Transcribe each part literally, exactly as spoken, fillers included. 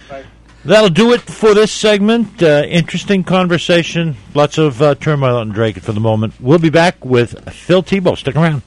That'll do it for this segment. Uh, interesting conversation. Lots of uh, turmoil on Drake for the moment. We'll be back with Phil Tebow. Stick around.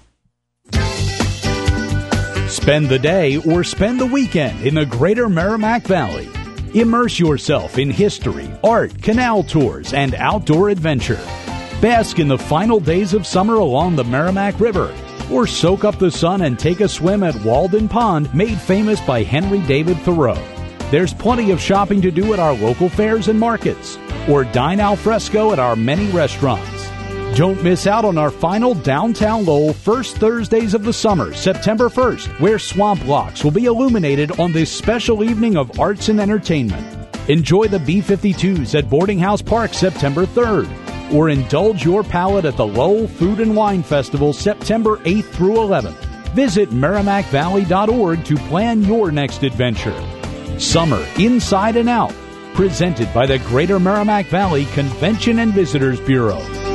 Spend the day or spend the weekend in the greater Merrimack Valley. Immerse yourself in history, art, canal tours, and outdoor adventure. Bask in the final days of summer along the Merrimack River, or soak up the sun and take a swim at Walden Pond, made famous by Henry David Thoreau. There's plenty of shopping to do at our local fairs and markets, or dine al fresco at our many restaurants. Don't miss out on our final Downtown Lowell First Thursdays of the Summer, September first, where Swamp Locks will be illuminated on this special evening of arts and entertainment. Enjoy the B fifty-twos at Boarding House Park September third, or indulge your palate at the Lowell Food and Wine Festival September eighth through eleventh. Visit Merrimack Valley dot org to plan your next adventure. Summer Inside and Out, presented by the Greater Merrimack Valley Convention and Visitors Bureau.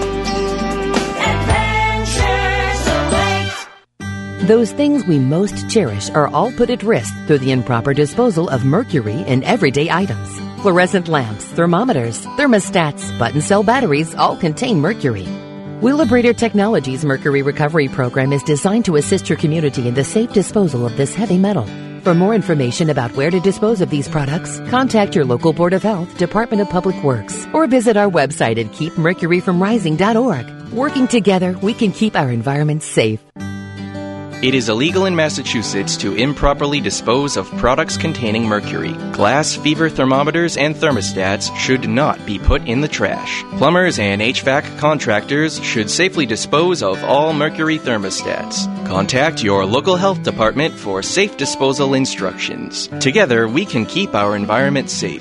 Those things we most cherish are all put at risk through the improper disposal of mercury in everyday items. Fluorescent lamps, thermometers, thermostats, button cell batteries all contain mercury. Wheelabrator Technologies' Mercury Recovery Program is designed to assist your community in the safe disposal of this heavy metal. For more information about where to dispose of these products, contact your local Board of Health, Department of Public Works, or visit our website at keep mercury from rising dot org. Working together, we can keep our environment safe. It is illegal in Massachusetts to improperly dispose of products containing mercury. Glass, fever thermometers, and thermostats should not be put in the trash. Plumbers and H V A C contractors should safely dispose of all mercury thermostats. Contact your local health department for safe disposal instructions. Together, we can keep our environment safe.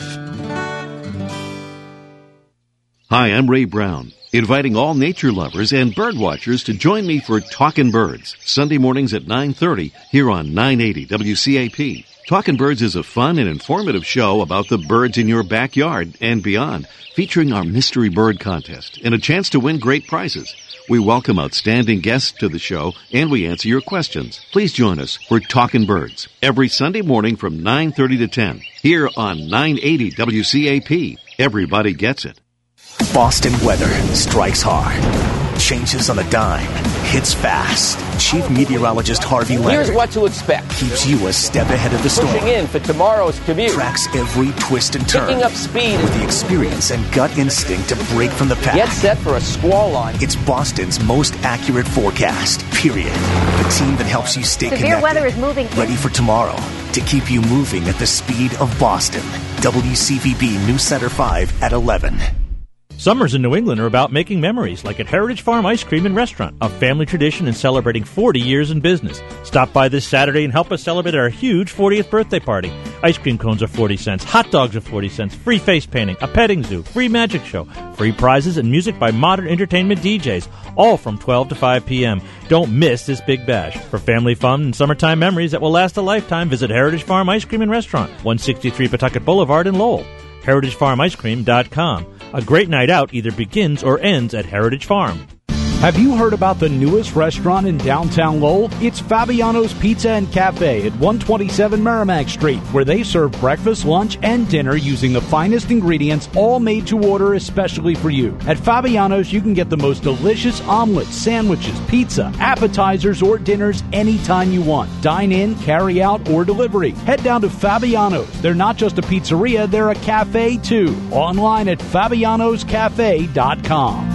Hi, I'm Ray Brown, inviting all nature lovers and bird watchers to join me for Talkin' Birds, Sunday mornings at nine thirty here on nine eighty W C A P. Talkin' Birds is a fun and informative show about the birds in your backyard and beyond, featuring our Mystery Bird Contest and a chance to win great prizes. We welcome outstanding guests to the show, and we answer your questions. Please join us for Talkin' Birds every Sunday morning from nine thirty to ten here on nine eighty W C A P. Everybody gets it. Boston weather strikes hard, changes on a dime, hits fast. Chief Meteorologist Harvey Leonard. Here's what to expect. Keeps you a step ahead of the storm. Pushing in for tomorrow's commute. Tracks every twist and turn. Picking up speed. With the experience and gut instinct to break from the pack. Get set for a squall line. It's Boston's most accurate forecast, period. The team that helps you stay Severe connected. weather is moving. Ready for tomorrow to keep you moving at the speed of Boston. W C V B News Center five at eleven. Summers in New England are about making memories, like at Heritage Farm Ice Cream and Restaurant, a family tradition and celebrating forty years in business. Stop by this Saturday and help us celebrate our huge fortieth birthday party. Ice cream cones are forty cents, hot dogs are forty cents, free face painting, a petting zoo, free magic show, free prizes, and music by modern entertainment D Js, all from twelve to five p.m. Don't miss this big bash. For family fun and summertime memories that will last a lifetime, visit Heritage Farm Ice Cream and Restaurant, one sixty-three Pawtucket Boulevard in Lowell. heritage farm ice cream dot com. A great night out either begins or ends at Heritage Farm. Have you heard about the newest restaurant in downtown Lowell? It's Fabiano's Pizza and Cafe at one twenty-seven Merrimack Street, where they serve breakfast, lunch, and dinner using the finest ingredients, all made to order especially for you. At Fabiano's, you can get the most delicious omelets, sandwiches, pizza, appetizers, or dinners anytime you want. Dine in, carry out, or delivery. Head down to Fabiano's. They're not just a pizzeria, they're a cafe too. Online at fabianos cafe dot com.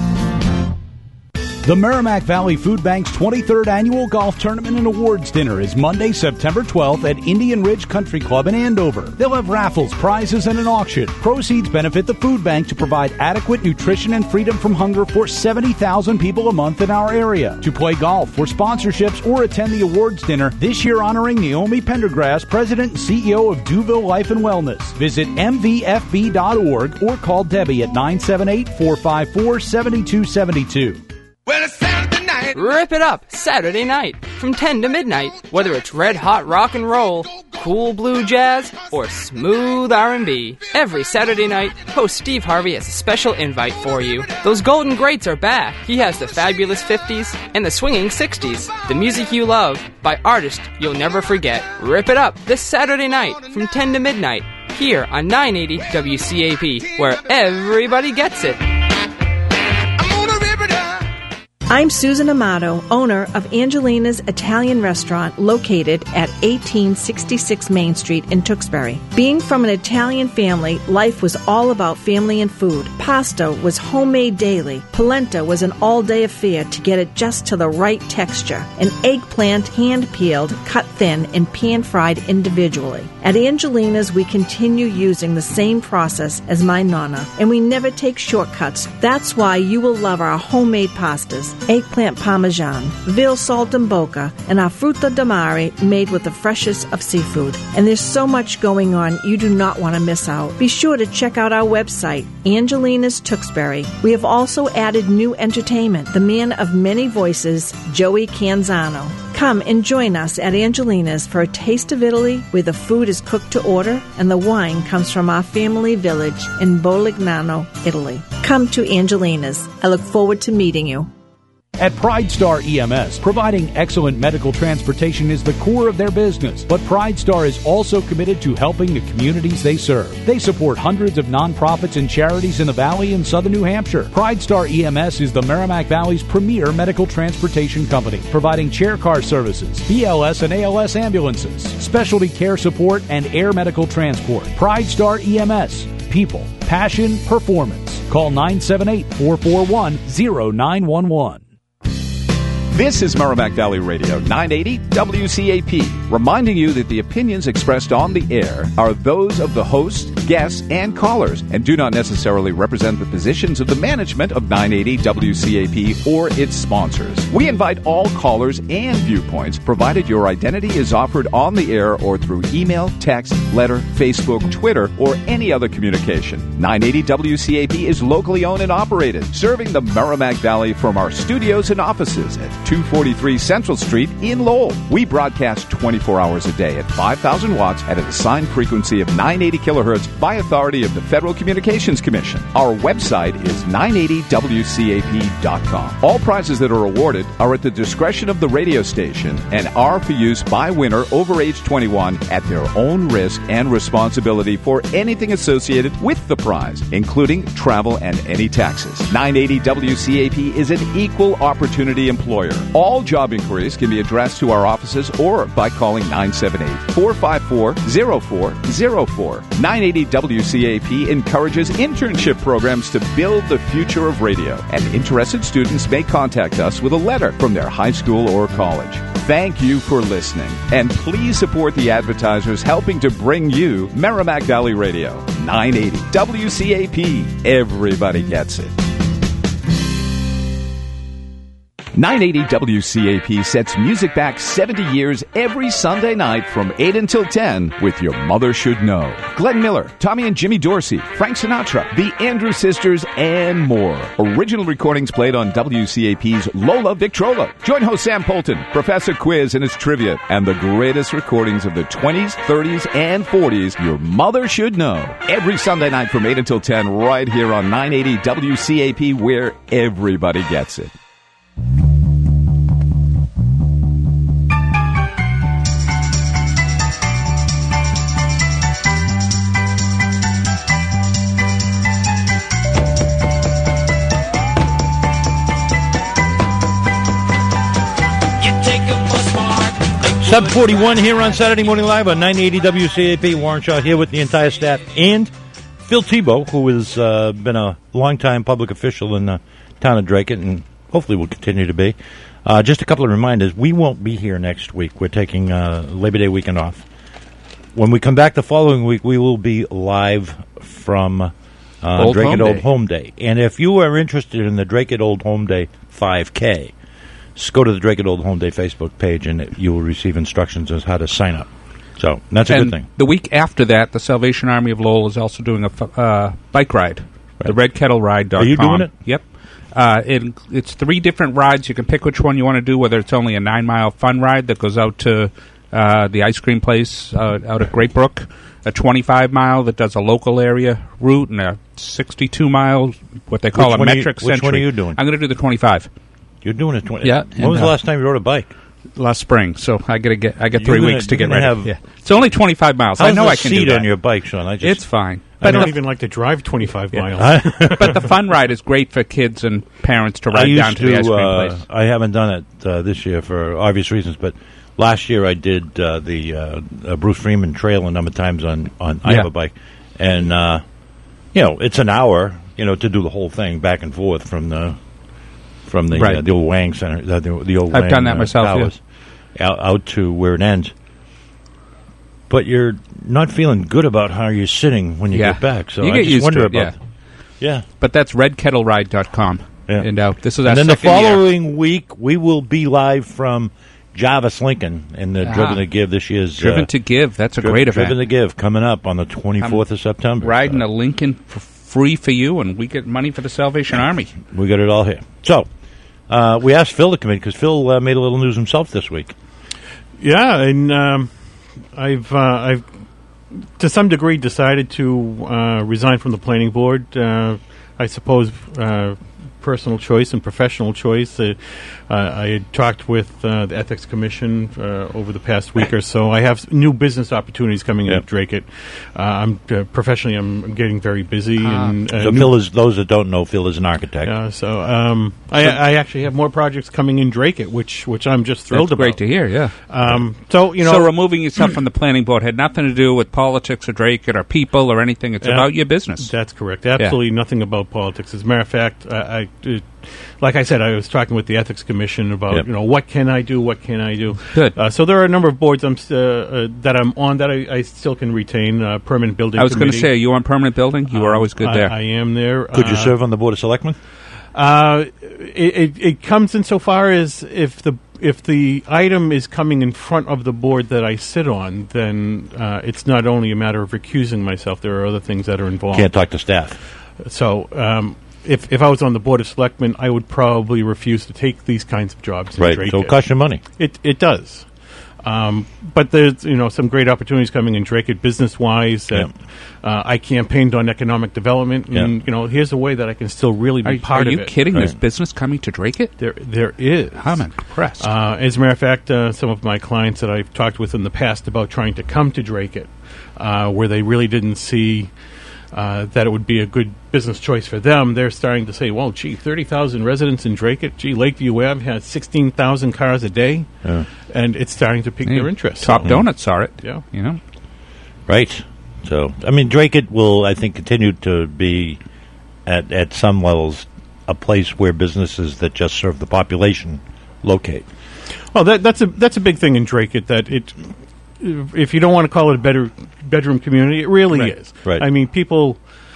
The Merrimack Valley Food Bank's twenty-third Annual Golf Tournament and Awards Dinner is Monday, September twelfth at Indian Ridge Country Club in Andover. They'll have raffles, prizes, and an auction. Proceeds benefit the food bank to provide adequate nutrition and freedom from hunger for seventy thousand people a month in our area. To play golf, for sponsorships, or attend the awards dinner, this year honoring Naomi Pendergrass, President and C E O of Duville Life and Wellness. Visit m v f b dot org or call Debbie at nine seven eight, four five four, seven two seven two. Well, it's Saturday night. Rip it up Saturday night from ten to midnight. Whether it's red hot rock and roll, cool blue jazz, or smooth R and B, every Saturday night, host Steve Harvey has a special invite for you. Those golden greats are back. He has the fabulous fifties and the swinging sixties. The music you love by artists you'll never forget. Rip it up this Saturday night from ten to midnight here on nine eighty W C A P, where everybody gets it. I'm Susan Amato, owner of Angelina's Italian Restaurant located at eighteen sixty-six Main Street in Tewksbury. Being from an Italian family, life was all about family and food. Pasta was homemade daily. Polenta was an all-day affair to get it just to the right texture. An eggplant hand-peeled, cut thin, and pan-fried individually. At Angelina's, we continue using the same process as my nonna, and we never take shortcuts. That's why you will love our homemade pastas. Eggplant parmesan, veal saltimbocca, and our frutta di mare made with the freshest of seafood. And there's so much going on, you do not want to miss out. Be sure to check out our website, Angelina's Tewksbury. We have also added new entertainment. The man of many voices, Joey Canzano. Come and join us at Angelina's for a taste of Italy, where the food is cooked to order and the wine comes from our family village in Bolignano, Italy. Come to Angelina's. I look forward to meeting you. At Pride Star E M S, providing excellent medical transportation is the core of their business, but Pride Star is also committed to helping the communities they serve. They support hundreds of nonprofits and charities in the Valley and Southern New Hampshire. Pride Star E M S is the Merrimack Valley's premier medical transportation company, providing chair car services, B L S and A L S ambulances, specialty care support, and air medical transport. Pride Star E M S. People, passion, performance. Call nine seven eight, four four one, zero nine one one. This is Merrimack Valley Radio, nine eighty W C A P, reminding you that the opinions expressed on the air are those of the host, guests, and callers, and do not necessarily represent the positions of the management of nine eighty W C A P or its sponsors. We invite all callers and viewpoints, provided your identity is offered on the air or through email, text, letter, Facebook, Twitter, or any other communication. nine eighty W C A P is locally owned and operated, serving the Merrimack Valley from our studios and offices at two forty-three Central Street in Lowell. We broadcast twenty-four hours a day at five thousand watts at an assigned frequency of nine eighty kilohertz by authority of the Federal Communications Commission. Our website is nine eighty W C A P dot com. All prizes that are awarded are at the discretion of the radio station and are for use by winner over age twenty-one at their own risk and responsibility for anything associated with the prize, including travel and any taxes. nine eighty W C A P is an equal opportunity employer. All job inquiries can be addressed to our offices or by calling nine seven eight, four five four, zero four zero four. nine eighty W C A P encourages internship programs to build the future of radio, and interested students may contact us with a letter from their high school or college. Thank you for listening, and please support the advertisers helping to bring you Merrimack Valley Radio. nine eighty W C A P. Everybody gets it. nine eighty W C A P sets music back seventy years every Sunday night from eight until ten with Your Mother Should Know. Glenn Miller, Tommy and Jimmy Dorsey, Frank Sinatra, the Andrews Sisters, and more. Original recordings played on W C A P's Lola Victrola. Join host Sam Polton, Professor Quiz and his trivia, and the greatest recordings of the twenties, thirties, and forties Your Mother Should Know. Every Sunday night from eight until ten right here on nine eighty W C A P, where everybody gets it. seven forty-one here on Saturday Morning Live on nine eighty W C A P. Warren Shaw here with the entire staff and Phil Tebow, who has uh, been a longtime public official in the town of Dracut and hopefully will continue to be. Uh, just a couple of reminders. We won't be here next week. We're taking uh, Labor Day weekend off. When we come back the following week, we will be live from uh, Old Dracut Home Old Day. Home Day. And if you are interested in the Dracut Old Home Day five K, just go to the Dracut Old Home Day Facebook page, and you will receive instructions as how to sign up. So that's a and good thing. The week after that, the Salvation Army of Lowell is also doing a f- uh, bike ride, right. the red kettle ride dot com. Are you doing it? Yep. Uh, it, it's three different rides. You can pick which one you want to do, whether it's only a nine-mile fun ride that goes out to uh, the ice cream place uh, out at Great Brook, a twenty-five mile that does a local area route, and a sixty-two mile, what they call Which a one are you- metric which one century. are you doing? I'm going to do the twenty-five. You're doing it twenty. Yeah. When was the last time you rode a bike? last spring, so I got to get. I got You're three gonna- weeks to you're get gonna ready. have- yeah. It's only twenty-five miles. How's I know the I can seat do that. on your bike, Sean? I just it's fine. I But don't the, even like to drive twenty-five Yeah. miles. but the fun ride is great for kids and parents to I ride used down to, the ice cream uh, place. I haven't done it uh, this year for obvious reasons, but last year I did uh, the uh, uh, Bruce Freeman Trail a number of times on, on I Yeah. have a bike, and uh, you know it's an hour, you know, to do the whole thing back and forth from the from the Right. uh, the old Wang Center, the, the, the old I've Wang, done that uh, myself, yeah. Towers, out, out to where it ends. But you're not feeling good about how you're sitting when you Yeah. get back, so You I get just used wonder to it, about. yeah. Yeah. But that's red kettle ride dot com. Yeah. And uh, this is our And then the second year. following week, we will be live from Jarvis Lincoln in the Ah. Driven to Give this year's Driven uh, to Give. That's a Dri- great event. Driven to Give coming up on the twenty-fourth I'm of September. Riding So a Lincoln for free for you, and we get money for the Salvation Army. we got it all here. So uh, we asked Phil to come in because Phil uh, made a little news himself this week. Yeah, and um, I've uh, I've to some degree decided to uh, resign from the planning board. Uh, I suppose uh, personal choice and professional choice. Uh, uh, I had talked with uh, the Ethics Commission uh, over the past week or so. I have new business opportunities coming in Yep. at Drake It. Uh, I'm uh, professionally, I'm, I'm getting very busy. Ah. and uh, So new- Phil is those that don't know, Phil is an architect. uh, so um, I, I actually have more projects coming in Drake It, which which I'm just thrilled That's great about. to hear, yeah. Um, so you know, so removing yourself from the planning board had nothing to do with politics or Drake or people or anything. It's Yeah. about your business. That's correct. Absolutely nothing about politics. As a matter of fact, I, I uh, like I said, I was talking with the Ethics Commission about Yep. you know what can I do, what can I do. Good. Uh, so there are a number of boards I'm st- uh, uh, that I'm on that I, I still can retain. Uh, permanent building. I was going to committee. say, are you on permanent building? You were Um, always good I, there. I am there. Could you Uh, serve on the Board of Selectmen? Uh, it, it, it comes in so far as if the if the item is coming in front of the board that I sit on, then uh, it's not only a matter of recusing myself. There are other things that are involved. Can't talk to staff. So, um, if if I was on the Board of Selectmen, I would probably refuse to take these kinds of jobs. in Right. Drake So It. it costs you money. It it does. Um, but there's you know some great opportunities coming in Drake It business wise. That uh, I campaigned on economic development, and Yeah. you know here's a way that I can still really be Are, part are of you it. kidding? There's Right. business coming to Drake It? There there is. I'm impressed. Uh, as a matter of fact, uh, some of my clients that I've talked with in the past about trying to come to Drake It, uh, where they really didn't see uh, that it would be a good business choice for them, they're starting to say, well, gee, thirty thousand residents in Drake It. Gee, Lakeview Ave has sixteen thousand cars a day. Yeah. And it's starting to pique Hey, their interest. Top So- Donuts saw it. Yeah. You know? Right. So, I mean, Drake It will, I think, continue to be, at, at some levels, a place where businesses that just serve the population locate. Well, that, that's a that's a big thing in Drake It, that it, if you don't want to call it a better bedroom community, it really Right. is. Right. I mean, people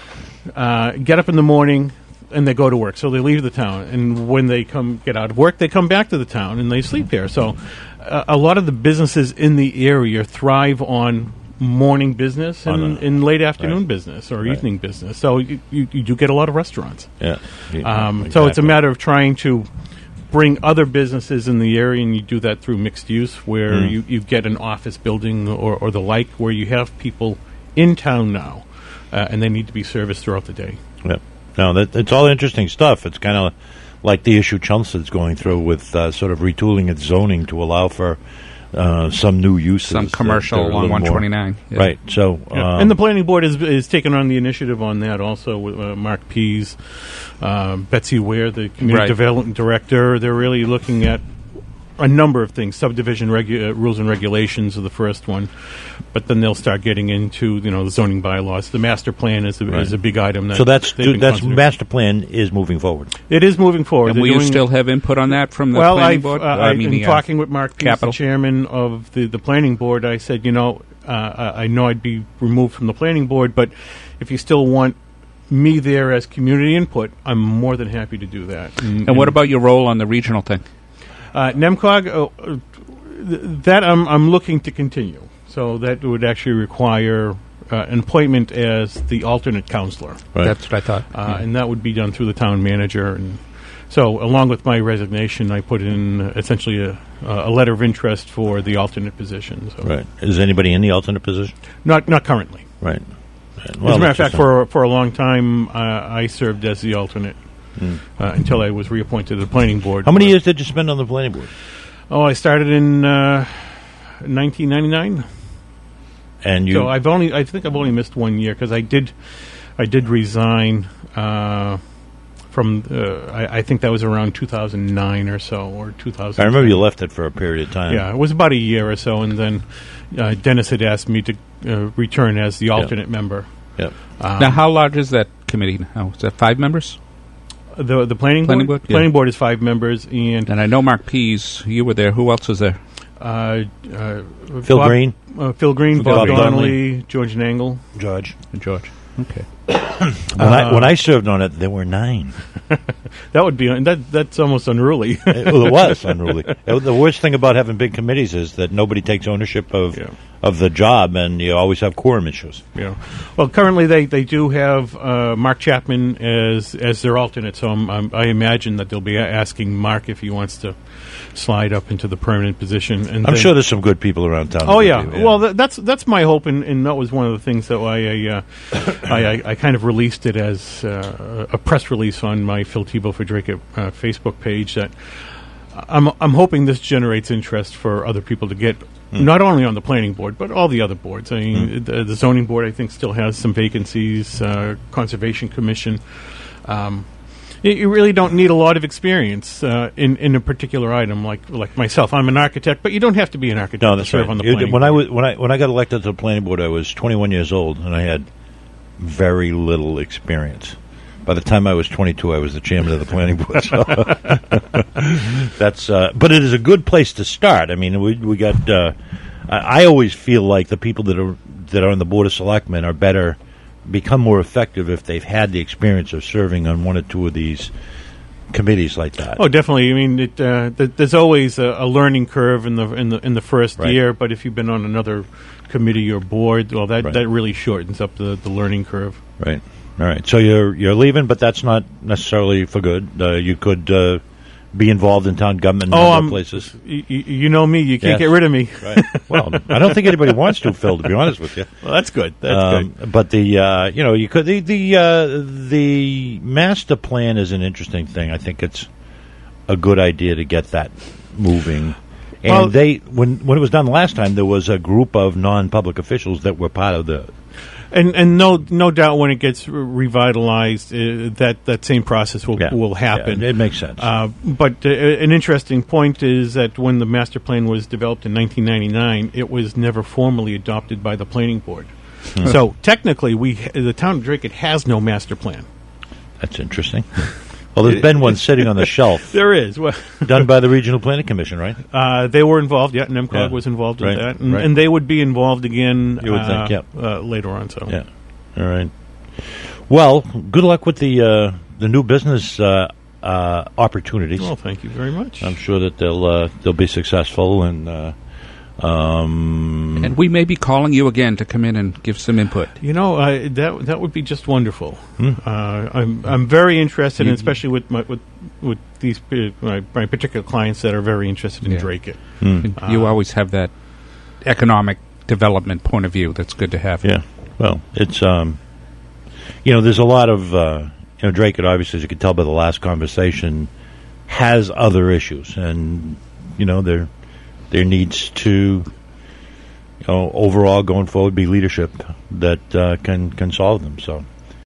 uh, get up in the morning and they go to work, so they leave the town, and when they come get out of work, they come back to the town and they sleep here. So, uh, a lot of the businesses in the area thrive on morning business and, On a- and late afternoon right. business or Right. evening business. So you, you, you do get a lot of restaurants. Yeah. Um, Exactly. So it's a matter of trying to bring other businesses in the area, and you do that through mixed use, where Mm. you, you get an office building or, or the like, where you have people in town now, uh, and they need to be serviced throughout the day. Yeah. No, that, it's all interesting stuff. It's kind of like the issue Chelmsford's going through with uh, sort of retooling its zoning to allow for uh, some new uses. Some that- commercial that are a on little one more- twenty-nine. Yeah. Right. So, Yeah. um, and the planning board is is taking on the initiative on that also with uh, Mark Pease, um, Betsy Ware, the community Right. development director. They're really looking at a number of things. Subdivision regu- uh, rules and regulations are the first one, but then they'll start getting into you know the zoning bylaws. The master plan is a, Right. is a big item. That so that's they've been that's considering. master plan is moving forward. It is moving forward. And They're will you doing- still have input on that from the well, planning I've, board? Uh, I I've mean, been the, uh, talking with Mark Pease, the Capital? chairman of the, the planning board. I said, you know, uh, I I know I'd be removed from the planning board, but if you still want me there as community input, I'm more than happy to do that. And what about your role on the regional thing? Uh, NEMCOG? Oh, uh, th- that I'm, I'm looking to continue. So that would actually require uh, an appointment as the alternate counselor. Right. That's what I thought. Uh, Yeah. And that would be done through the town manager. And so, along with my resignation, I put in uh, essentially a, a letter of interest for the alternate position. So Right. Is anybody in the alternate position? Not not currently. Right. As a matter of fact, for for a long time, uh, I served as the alternate Mm. uh, until I was reappointed to the planning board. How many years did you spend on the planning board? Oh, I started in uh, nineteen ninety-nine. And you? So I've only, I think I've only missed one year because I did, I did resign uh, from. Uh, I, I think that was around two thousand nine or so, or two thousand. I remember you left it for a period of time. Yeah, it was about a year or so, and then uh, Dennis had asked me to uh, return as the alternate Yep. member. Yep. Um, now, how large is that committee now? Is that five members? The the planning, Planning board, board? Yeah. planning board is five members, and And I know Mark Pease, you were there. Who else was there? uh, uh, Phil Bob- Green? uh, Phil Green, Phil Bob Bob Donnelly, Donnelly. George Nangle, George. George. Okay. When, I, when I served on it, there were nine. That would be that. That's almost unruly. it, well, it was unruly. It, the worst thing about having big committees is that nobody takes ownership of Yeah. of the job, and you always have quorum issues. Yeah. Well, currently they, they do have uh, Mark Chapman as as their alternate, so I'm, I'm, I imagine that they'll be a- asking Mark if he wants to slide up into the permanent position. And I'm then- sure there's some good people around town. Oh that yeah. would be, Well, th- that's that's my hope, and, and that was one of the things that I I, uh, I, I, I kind of released it as uh, a press release on my Phil Tebow for Drake uh, Facebook page. That I'm I'm hoping this generates interest for other people to get not only on the planning board but all the other boards. I mean, the, the zoning board I think still has some vacancies. Uh, Conservation Commission. Um, you, you really don't need a lot of experience uh, in in a particular item like like myself. I'm an architect, but you don't have to be an architect No, to that's serve right. on the You- planning when I board. was when I when I got elected to the planning board, I was twenty-one years old, and I had very little experience. By the time I was twenty-two, I was the chairman of the planning board. So that's, uh, but it is a good place to start. I mean, we we got. Uh, I, I always feel like the people that are that are on the board of selectmen are better, become more effective if they've had the experience of serving on one or two of these committees like that. Oh, definitely. I mean, it, uh, th- there's always a, a learning curve in the in the in the first Right. year, but if you've been on another committee or board, well, that Right. that really shortens up the, the learning curve. Right. All right. So you're you're leaving, but that's not necessarily for good. Uh, you could uh, be involved in town government in Oh, other um, places. Y- y- you know me; you can't Yes. get rid of me. Right. Well, I don't think anybody wants to, Phil. To be honest with you. Well, that's good. That's Um, good. But the uh, you know you could the the uh, the master plan is an interesting thing. I think it's a good idea to get that moving. And Well- they when when it was done last time, there was a group of non-public officials that were part of the. And and no no doubt when it gets re- revitalized, uh, that that same process will Yeah. will happen. Yeah, it makes sense. Uh, but uh, an interesting point is that when the master plan was developed in nineteen ninety-nine, it was never formally adopted by the planning board. Hmm. So technically, we ha- the town of Drake it has no master plan. That's interesting. Well, there's been one sitting on the shelf. There is. Well, done by the Regional Planning Commission, right? Uh, they were involved. Yeah, NEMCOG Yeah. was involved Right, in that, and, right. and they would be involved again. You would uh, think, yeah. uh, later on. So Yeah. All right. Well, good luck with the uh, the new business uh, uh, opportunities. Well, thank you very much. I'm sure that they'll uh, they'll be successful, and uh, um, And we may be calling you again to come in and give some input. You know, uh, that that would be just wonderful. Hmm. Uh, I'm I'm very interested, You- in, especially with my with with these uh, my, my particular clients that are very interested in Yeah. Drake it. Hmm. And you always have that economic development point of view. That's good to have. yeah. Well, it's um, you know, there's a lot of uh, you know, Drake. It obviously, as you can tell by the last conversation, has other issues, and you know, there there needs to, you know, overall going forward, be leadership that uh, can can solve them. So.